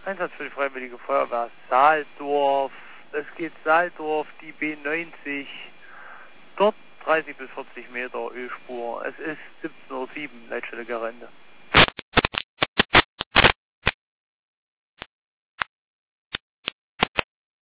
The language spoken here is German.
Einsatz für die Freiwillige Feuerwehr Saaldorf. Es geht Saaldorf, die B90. Dort 30 bis 40 Meter Ölspur. Es ist 17:07 Uhr, Leitstelle Gerende.